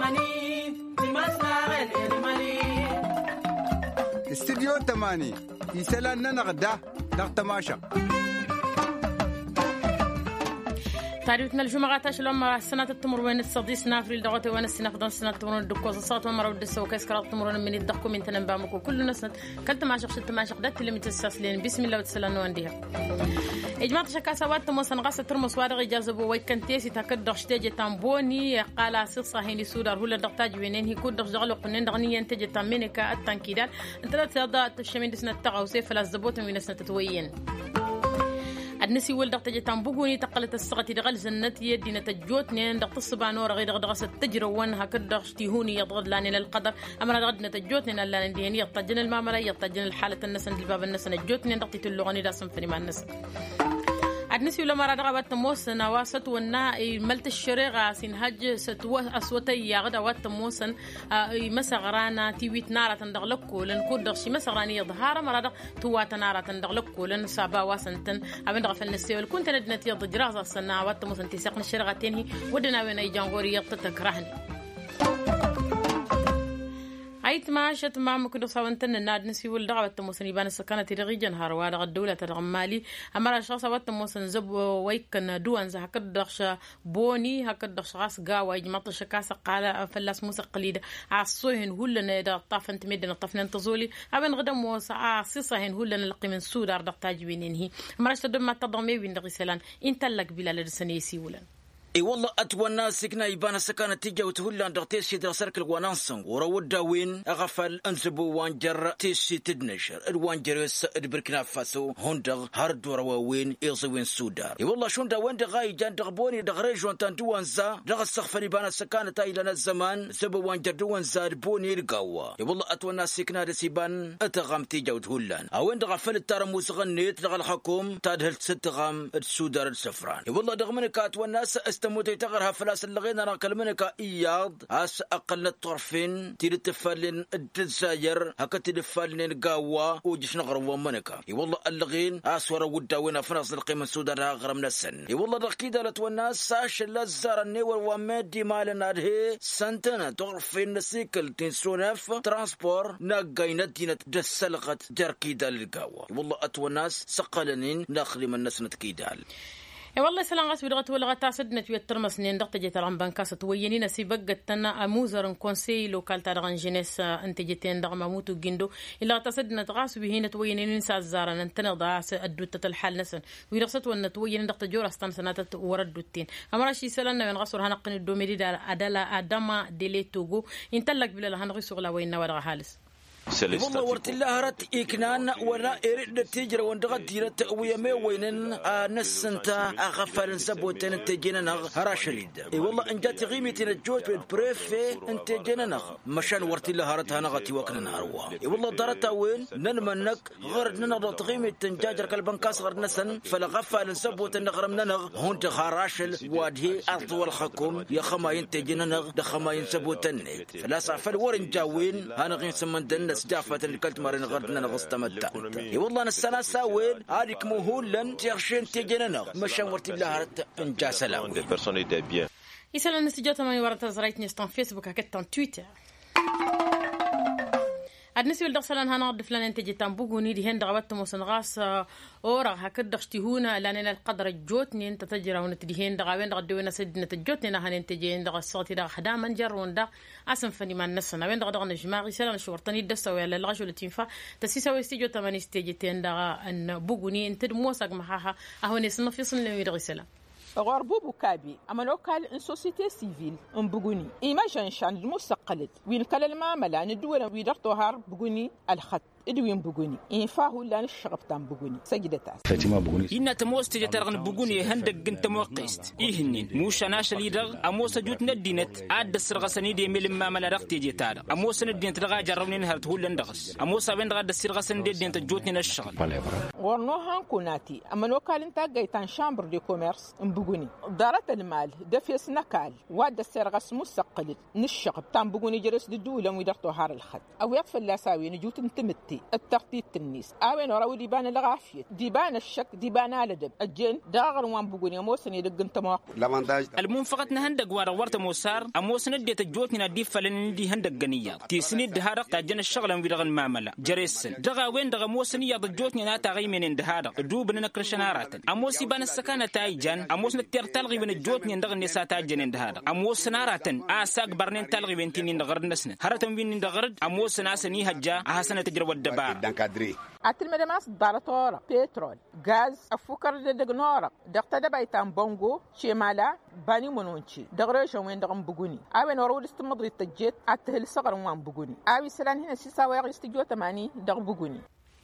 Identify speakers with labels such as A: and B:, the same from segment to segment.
A: استديو 8 يسألنا نغدا تماشا
B: تعرفتنا الجمعة تشلم السنة التمر وين الصديس نافري الدعوة وين السنة قدام السنة التمر الدكوز الصوت ومرة ودس وكاس كرات التمر من الدقة من تنبامك كل نسنة كلت ما شخص ما شخ ده اللي متسلسلين بسم الله وتسلنا ونديها إجماع شكاسوات تموسن غاس ترمس وارغ جازبو ويكنتيسي تكدر شتاج تامبوني قال سيصا هني سودار هلا دقتاج وينين هي كود دغلو قنن دغني ينتج تامينكا التنكيدات انت لا تدا تشمين دسنة تقاو سيف لا زبوت من سنة تتوين النسي ولد تجتام بوغوني تقلت الصغتي دغل زنت يدينا تجوتني دق الصبانور غير غدغس التجرون هكذا اشتيهوني يضغط لاني للقدر امر غدنا تجوتني لا نديني يطجن المامره يطجن الحاله النسن الباب النسن جوتني دقتي اللغني داسم في ما النسن النسي لما رغبت موسن واسط ونا ملت الشريغه سنهج ستوا اسوتي يا غدا وات موسن مسغرانا تيويت ناره تندغلكو لن كود شي مسغراني ظهار مراد توات ناره تندغلكو لن سابا واسنتن ابن غفل نسي كنت ندنت يض جراز السنا وات موسن تسقن الشريغه تنهي ودنا وين اي جانغوري يطتكرهني أيت ما شت ما ممكن صوّنتن الناد نسي ولدغة التموسن يبان السكانة تريجن هرواد الدولة الرمالي أمر الشخص والتموسن زب ويكن دوان زه هكدخش بوني هكدخش غاس قاوة يجمط الشكاسة قال فلاس موسى قليد عصوهن هولن إذا طافن تمدن طفن تزولي أبن غدا موسى عصيصهن هولن لقي من سود أرد تاجبينين هي أمر الشدم ما تضمي بين دغسلان إنت لك بلا لرسنيسي ولن
C: اي والله اتوانا سكنا يبان سكانة تيجا وتهلا دغتيش يدغ سركل ونانسن ورود داوين اغفل انزبو وانجر تيسي تدنشر الوانجر يسأل بركنا فاسو هندغ هارد ورواوين يغزوين سودار اي والله شون داوين دغاي جان دغبوني دغريج وانتان دوانزا دغ السخفر يبان سكانة تايلنا الزمان سبو وانجر دوانزا بوني القاوة اي والله اتوانا سكنا رسيبان اتغام تيجا وتهلا اوين دغفل التارموس غنيت دغ الحكوم تادهل ستغام السودار السفران اي والله دغمنك اتوانا استموت يتغرها فلاس اللغينا راكل منك إياض أس أقل الطرفين تلتفالين الدزاير هكا تلفالين قاوة وجش نغروا منك والله اللغين أسور ودا وين فراس القيمة السوداء غرم نسن والله رقيدة لتوناس ساش اللزار النيور ومادي مالنا هي سنتنا طرفين نسيكل تنسونف ترانسبور ناقاينة دينة دسلقت جركيدة للقاوة والله أتوناس سقلنين ناخلي من نسنة كيدال
B: والله سلام غاس بدغت ولا غتا سدنا توي الترمس نين دقت جيت رام بانكاس تويني نسي بقت تنا اموزر كونسي لوكال تاع جينيس انت جيتين دغ ماموتو جندو الا تصدنا غاس بهنا تويني ننسى الزارن انت نضا ادوت الحال نسن ويرصت ون تويني دقت جور استن سنات وردوتين امر شي سلنا من غسر هنقن الدوميدي دار ادلا ادما ديلي توغو انت لك بلا هنغسو لا وين ورا حالس
C: والله ورت الله رت إكنان ولا إرد تجرا وندغت ديرت ويمي وينن نسنتا أغفل سبوتين تجينا هراشريد والله إن جات غيمتي نجوت بالبريفي أنت جينا مشان ورت الله رت هنغتي وكنا هروا والله دارت وين ننمنك غرد ننض غيمة تنجاجر كالبنكاس غرد نسن فلا غفل سبوتين نغرم ننغ هون تخراشل وادهي أرض والحكوم يا خماين تجينا ده خماين سبوتين فلا صعفل ورن جاوين هنغين سمندن جافة الكلت مارين غردنا نغستمتع والله السنة ساوين هذيك مهولا تيغشين تيجينا مشان ورتي الله انجا سلام
B: يسأل النسيجات ما يورد زرايتني استان فيسبوك هكتان تويتر النسي والدخسلان هنا ضفلان انت جيتان بوغوني دي هند غبت موسن غاس اورا هكذا اشتهونا لان القدر الجوتني انت تجرا ونت دي هند غاوين غدونا سدنا تجوتني هن انت جي هند غصوتي دا خداما جرون دا اسم فني ما نسنا وين غدا نجماغي سلام شورتني دسا ولا الغاش ولا تنفع تسيسا ويستيجو تماني استيجتين دا ان بوغوني انت موسق محاها اهو نسنا في صن لي يدغسلا
D: غربو بوكابي أما لوكال إن سوسيتي سيفيل إن بغوني إما جانشان المستقلت وين كلا المعاملة ندور ويدرتو هار بغوني الخط إدوين بغوني إن فاهو لان الشغب تام بغوني سجدتاس
E: إن تموست جترغن بغوني هندق انت موقست إيهنين موش ناش ليدر أموس جوت ندينت عاد السرغسني دي ملي معاملة رقتي جتار أموس ندين تلغا جرونين هرت هو لندغس أموس بين غاد السرغسن دي دين تجوتني الشغل
D: ورنو هانكوناتي أما لوكال انت جايتان شامبر دي كوميرس إن بغوني دارت المال دفيس نكال واد السرغس مستقلت نشغب تام بغوني جرس دي دولا ويدرتو هار الخط أو يقفل لا ساوي نجوت انتمتي التي التخطيط النيس أوين وراو ديبان الغافية ديبان الشك ديبان على دب الجن داغر وان بقولي موسن يدق انت
E: مواقع المنفقة نهندق ورورت موسار أموسن اديت الجوتنا دي فلن دي هندق جنيا تيسني دهارق تاجن الشغل في دغن معملة جريسن دغا وين دغا موسن يا الجوتنا ناتا غي من دهارق دوب نكرشنارات أموسي بان السكانة تايجان أموسن تلغي من الجوتنا دغن نسا تاجن دهارق أموسن ناراتن آساق برنين تلغي بنتين دغر نسن هرتن بين دغر أموسن آسني هجا أحسن تجربة دبار
D: أتل مدماس باراتورا بترول غاز أفكر دغنورا دقتا دبايتان بونغو شمالا باني منونشي دغريشن وين دغم بغوني أوين ورول استمضري التجيت أتهل صغر وان بغوني أوي سلان هنا سيسا ويغ استجو تماني دغ بغوني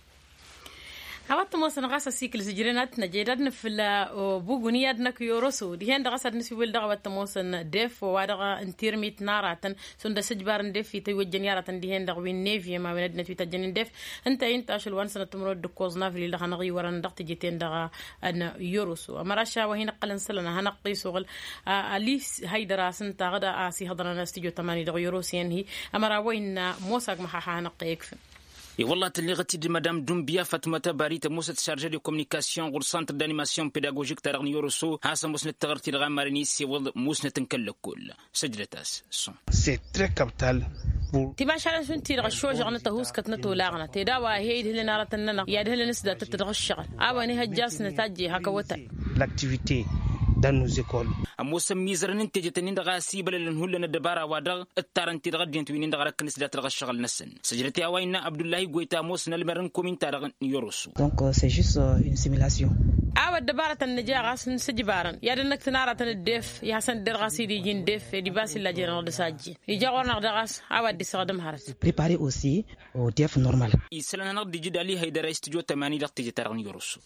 B: هوات موسن غاسا سيكل سجرينات نجيدنا في بوغوني يدنا كيوروسو دي هند غاسا نسي ويل دغ وات موسن ديف وادغ انتيرميت ناراتن سند سجبارن ديف في توجن ياراتن دي هند وين نيفي ما وين ندنا في تجن ديف انت اشل سنه تمرود دكوزنا في اللي غنغي ورن دغ تجيتين دغ ان يوروسو امراشا وهنا قلن سلنا هنقي سوغل اليس هيدرا سنت غدا اسي هضرنا استيجو 8 دغ يوروسين هي امرا وين موساق محا هنقي يكفي
E: والله تلغتي دي مدام دومبيا فاطمه باريت موسى شارجي دي كومونيكاسيون غول سانتر دانيماسيون بيداغوجيك تاغني يوروسو هاسا موسى تغرتي الغامريني سي ول موسى تنكلكول سجلتاس سون
F: سي تري كابيتال
B: تبا شال شنتي غشو جغنا تهوس كتنتو لاغنا تداوا هي دهل نارتننا يا دهل نسدا تتغشغل اواني هجاس نتاجي هكوتا
F: لاكتيفيتي dans nos écoles
E: أموسم ميزرن انت جتنين دغا سيبل لنهول ندبارا ودغ التارنتي دغ دينتوين دغ ركنس دات دغ الشغل نسن سجلتي اوينا عبد الله غويتا موسن المرن كومينتا دغ يوروسو
G: donc c'est juste une simulation
B: awa dabara tan naja gasin sijibaran ya dan naktanara tan def ya san der gasidi jin def di basi la jeno de saji i jagorna dagas awa di sadam harat
G: préparer aussi au def normal
E: islana nak di jidali haydara studio 80 dغ تجي ترغن يوروسو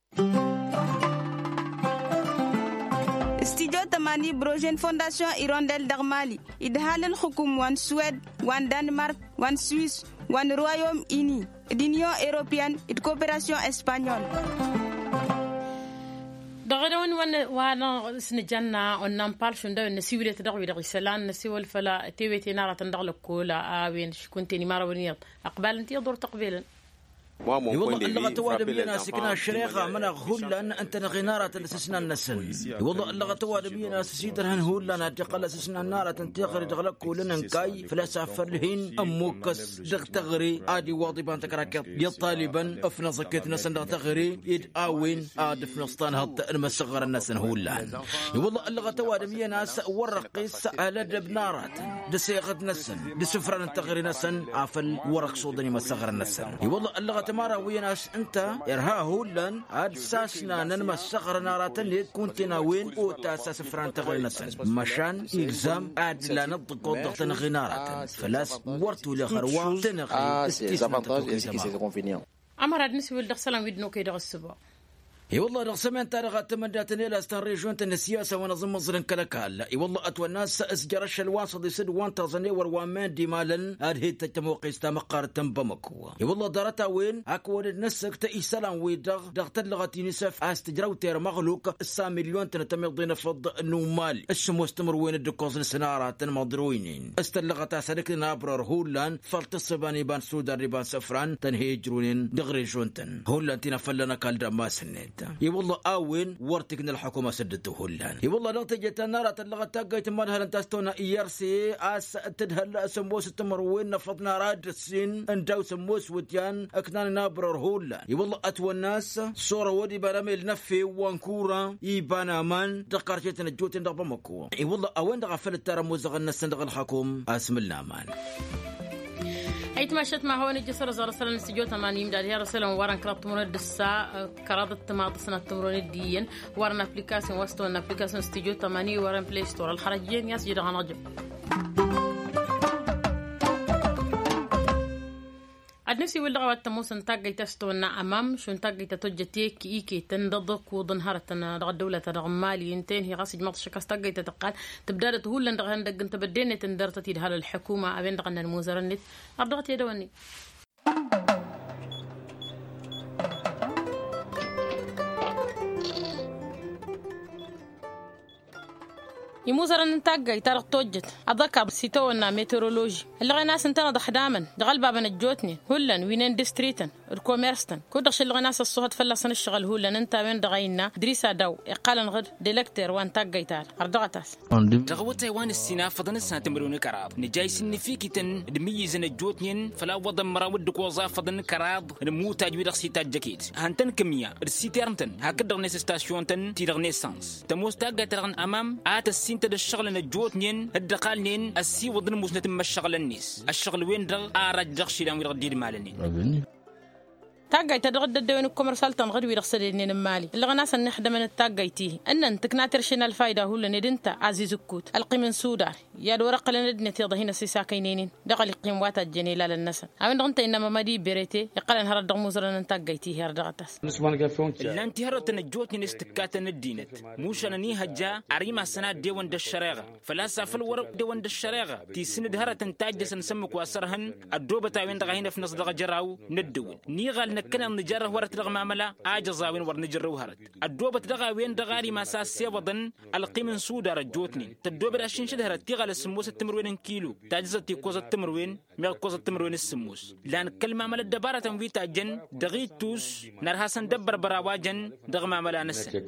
H: استيجو تماني بروجين فونداسيون إيرونديل دغمالي إدهال الحكوم وان سويد وان دنمارك وان سويس وان رويوم إني دينيو إيروبيان إد كوبراسيون إسبانيول
B: دغدون وانا سنجنا ونام بالشون ده نسيوله تدغوي دغ سلان نسيول فلا تيويتي نارا تندغل كولا وين كنتي مارا ونيط اقبال انت يدور تقبيلا
C: والله اللغة توالي بينا سكنا الشريخة من هولا أنت نغنارة تسسنا النسل والله اللغة توالي بينا سيدرهن هولا تقل سسنا النارة تنتقر دغلق كلنا نكاي فلا سافر لهن أموكس دغ تغري آدي واضبان تكراكب يطالبا أفنا زكيت نسن دغ تغري إد آوين آدف نسطان هط المسغر النسن هولا والله اللغة توالي بينا سورقيس على دبنارات دسيغت نسن دسفران تغري نسن عافل ورق صودني مسغر النسن والله اللغة تمارا ويناس انت يرها هولن عاد ساسنا ننما سغر ناراتن ليد كنتنا وين او تاساس فران تغير نسن مشان إلزام عاد لا نطق وضغط نغي ناراتن فلاس ورتو لخروا تنغي استيسان
B: أمر عاد نسوي الدخسلان ويدنو كيدغ السبا
C: اي والله رغسمين تارغ تمداتني لاستان ريجون تن السياسه ونظم مصر كلكال اي والله اتو الناس اسجرش الواسط يسد وان تظني وروان دي مالن هذه تتموقي استمقار تنبمكو اي والله دارتا وين اكون النسك تايسلان ويدغ دغت لغتي نسف استجرو تير مغلوق 100 مليون تنتمضين فض نومال الشمو استمر وين الدكوز السنارات مضروينين استلغتا سلك نابرر هولان فلتصباني بان سودان ريبان سفران تنهيجرونين دغري جونتن هولان تنفلنا كالدماسن اي والله اوين ورتكن الحكومه سدته هولان اي والله لو تجت النار تلغه تاقيت مالها انتستونا ايرسي اس تدهل سموس تمروين نفضنا راد السين انداو سموس وديان اكنان نابرر هولان اي والله اتو الناس صوره ودي براميل نفي وانكورا اي بانامان دقرتنا جوتين دغ بمكو اي والله اوين دغ الترمز غن الصندوق الحكوم اسم النامان
B: أي تمشيت مع هون الجسر زار سلام استجوا 80 دار يا رسول الله ورن كرات تمرون الدسا كرادة تماط سنة تمرون الدين ورن أبليكاسيون وستون أبليكاسيون استجوا 80 ورن بلاي ستور الخارجين يسجل عن رجل نفسي ولا غوات تموسن تاقي تستونا أمام شون تاقي تتوجتيك إيكي تندضق وضنهارة دغ الدولة دغ مالي ينتين هي غاسج مطشكاس تاقي تتقال تبدأ تهول دغ هندق انت بديني تندرت تيدها للحكومة أبين دغ الموزرنت أردغت يدواني يموزر أن نتاقى يتارق توجت أذكر سيتونا ميترولوجي اللي غي ناس انتنا ضحداما دغل بابا نجوتني هلن وينين ديستريتن الكوميرستن كودش اللي غي ناس الصوت فلسن الشغل هلن انت وين دغينا دريسا دو إقالا غد ديلكتر وان تاقى يتار أردغتاس
E: دغوت تايوان السينا فضن السنة تمرون كراب نجايس النفيكي تن دميز نجوتنين فلا وضم مراود كوزا فضن كراب نموت تاجوير سيتاج جاكيت هانتن كمية السيتيرنتن هكذا نيس ستاسيون تن تيرغ نيسانس تموس تاقى ترغن أمام آت السين تد الشغل نجوتنين الدقالنين السي وضن موسنة الشغل النيس الشغل وين دغ آراج دغشي لام يردير مالنين
B: تاقاي تدغد الدوين الكومرسال تنغد ويرخصدين المالي اللي غناس نحد من التاقايتيه ان تكناترشين الفايده هو لندنت عزيز الكوت القي من سودار يا ورق لندنه تيضهين سيساكينين دغل قيموات الجنيله للنسل اوين دغنت انما مدي بريتي يقال ان هرد مزرن تاقايتيه هردغتس
E: لا انت هرت نجوتني استكات ندينت موش انني هجا اريما سنه ديوان الشريغه فلاسا في الورق ديوان الشريغه تي سند هرت انتاج سنسمك واسرهن الدوبه تاوين دغهين في نص دغ جراو ندون نيغال نكنا نجرة ورت دغ معملة عاجزاوين ورنجر وهرت الدوبة دغا وين دغاري ما ساسيا وضن القيمن سودا رجوتني تدوبة عشان شدهرت تيغال السموس التمروين كيلو تاجزة تيكوز التمروين ميغكوز التمروين السموس لان كل معملة دبارة تنوي تاجن دغي توس نرهاسن دبر براواجن دغ معملة نسن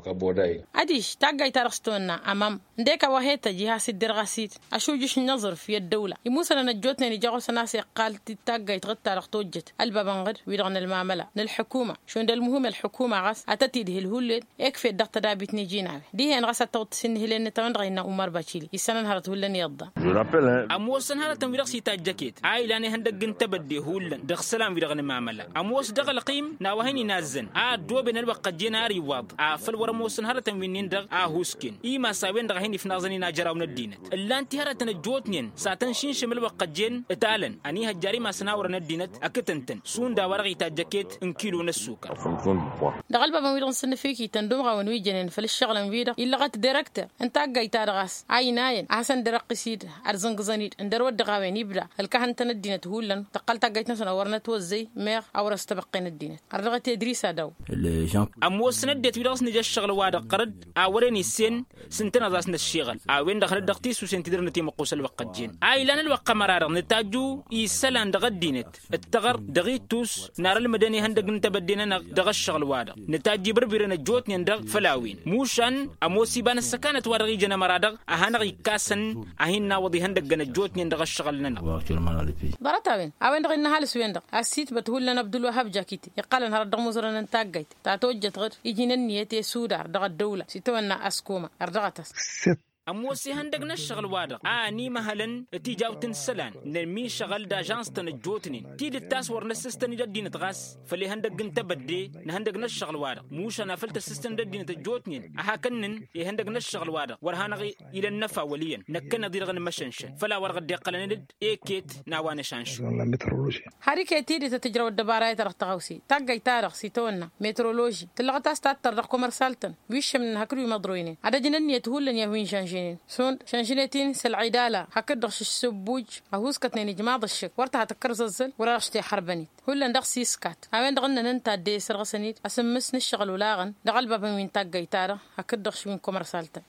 B: أديش تاقاي تارستونا أمام ديكا وهيتا جهاز الدرغاسيت أشو جيش النظر في الدولة يموسنا نجوتني نجاغو سناسي قال تاقاي تغطى رختوجت البابنغر ويدغن المعملة للحكومة شون ده المهم الحكومة غاس أتتيده الهولد يكفي الضغط دابت نجينا دي هن غاس توتسن هلين تمنغينا أمار باتشيلي يسنن هرت هولن يضا
E: أموس سنهارة تنويرق سيتا جاكيت عايلاني هندق تبدي هولن دغ سلام ويدغن المعملة أموس دغ لقيم ناوهيني نازن دوبن الوقت جينا ريواض فالورا موس سنهارة تنوينين دغ هوسكين إيما ساوين دغ هيني في نازني ناجراون الدينت اللي انت هرة تنجوتنين ساتنشين شمل وقت جين اتالن أني هجاري ما سناور الدينت أكتنتن سون دا ورغي تاجاكيت انكيلو نسوكر
B: دغل بابا ويدغن سن فيكي تندوغا ونويجنين فالشغل ويدا إلا غات ديركتر انت أقاي تارغاس عيناين أحسن درق سيد أرزنق زنيد اندر ودغاوين يبدا الكهن تندينة هولن تقال تاقايت نسنا ورنا توزي ميغ أو رستبقين الدينة أردغت إدريسا داو
E: أموس سندت ويدغس نجا الشغل وادا قرد أوريني السن سنتنا ذاسنا الشغل وين دخل الدغتيس وسنتدر نتي مقوس الوقت جين لان الوقت مرارغ نتاجو يسلان دغد دينت التغر دغيتوس نار المدني هندق نتبدينا دغ الشغل وادا نتاجي بربيرنا جوتني ندغ فلاوين موشان أموسي بان السكانة ورغي جنا مرادغ أهانغي كاسن أهينا وضي هندق جوتني ندغ الشغل لنا
B: براتاوين أوين دغ النهالس وين دغ السيت بتقول لنا عبد الوهاب جاكيتي يقال ان هرد مزرنا نتاجيت تاتوجت غير يجينا نيتي سودار دغ الدولة سيتونا أسكوما أردغتس
E: أموسي هندقنا الشغل وادا ني مهلا تيجاو تنسلان نرمي شغل داجانس تنجوتني تيد التاسور نسستني دين تغاس فلي هندق نتبدي نهندقنا الشغل وادا موش انا فلت السستن دين تجوتني اهاكنن يهندقنا الشغل وادا ورهانغي الى النفا وليا نكنا ديرغن مشنشن فلا ورغ ديقلن ايكيت ناوان شانش
B: حركه تيدي تتجرو الدبارات رختغوسي تاقاي تارخ سيتونا مترولوجي تلغتا ستاتر كومرسالتن ويش من هكرو مضروينين عدا جننيه تهولن يهوين شانشين سون شانشينتين سلعيدالا هكدرش السبوج اهوس كتنين جماعة الشك ورتها تكرز الزل وراشتي حربنيت هولا ندغ سيسكات اوين دغنا ننتا دي سرغسنيت اسمس نشغل ولاغن دغل بابا من تاقاي تارا هكدرش من كومرسالتن